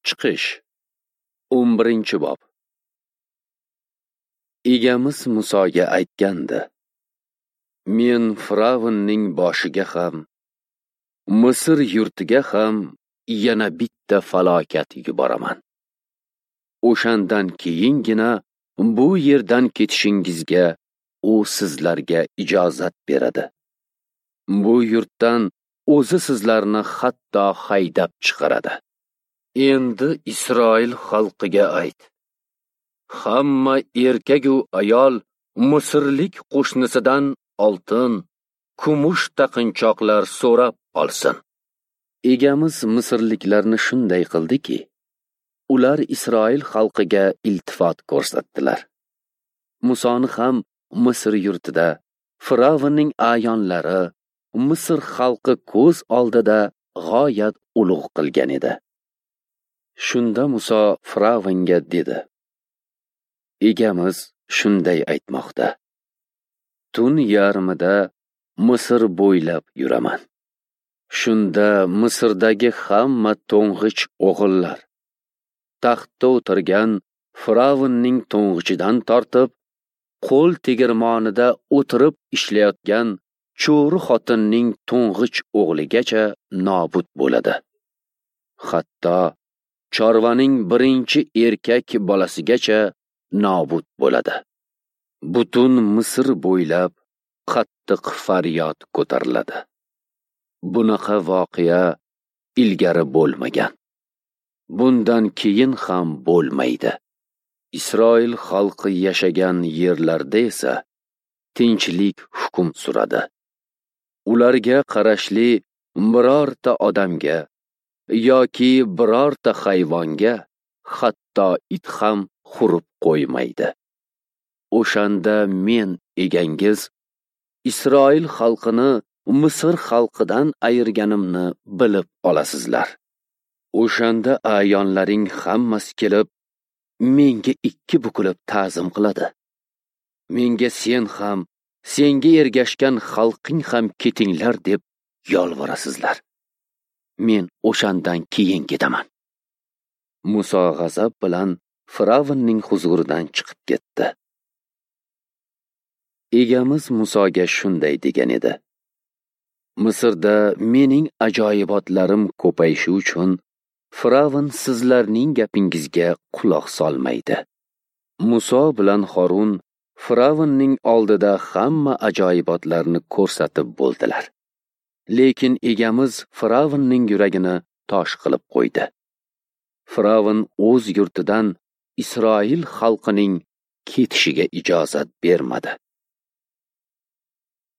Chiqish 11-bob. Egamiz Musoga aytgandi: Men Firavnning boshiga ham, Misr yurtiga ham yana bitta falokat yuboraman. O'shandan keyingina bu yerdan ketishingizga u sizlarga ijozat beradi. Bu yurtdan o'zi sizlarni hatto haydab chiqaradi. Endi Isroil xalqiga ayt: hamma erkak va ayol Misrlik qo'shnisidan oltin, kumush taqinchoqlar so'rab olsin. Egamiz Misrliklarni shunday qildiki, ular Isroil xalqiga iltifot ko'rsatdilar. Musoni ham Misr yurtida Firavnning ayonlari Misr xalqi ko'z oldida g'oyat ulug' qilgan edi. Shunda Muso Firavnga dedi: Egamiz shunday aytmoqda: Tun yarmida Misr bo'ylab yuraman. Shunda Misrdagi hamma to'ng'ich o'g'illar, taxtda o'tirgan Firavnning to'ng'ichidan tortib, qo'l tegirmonida o'tirib ishlayotgan cho'ri xotinning to'ng'ich o'g'ligacha nobud bo'ladi. Hatto chorvaning birinchi erkak bolasigacha nobud bo'ladi. Butun Misr bo'ylab qattiq faryod ko'tariladi. Bunaqa voqea ilgari bo'lmagan. Bundan keyin ham bo'lmaydi. Isroil xalqi yashagan yerlarda esa tinchlik hukm suradi. Ularga qarashli birorta odamga yoki birorta hayvonga hatto it ham xurib qo'ymaydi. O'shanda men egangiz Isroil xalqini Misr xalqidan ayirganimni bilib olasizlar. O'shanda ayonlaring hammasi kelib menga ikki bukilib ta'zim qiladi. Menga sen ham, senga ergashgan xalqing ham ketinglar deb yolvorasizlar. Men o'shandan keyin ketaman. Muso g'azab bilan Firavnning huzuridan chiqib ketdi. Egamiz Musoga shunday degan edi: Misrda mening ajoyibotlarim ko'payishi uchun Firavn sizlarning gapingizga quloq solmaydi. Muso bilan Harun Firavnning oldida hamma ajoyibotlarni ko'rsatib bo'ldilar. Lekin egamiz Firavnning yuragini tosh qilib qo'ydi. Firavn o'z yurtidan Isroil xalqining ketishiga ijozat bermadi.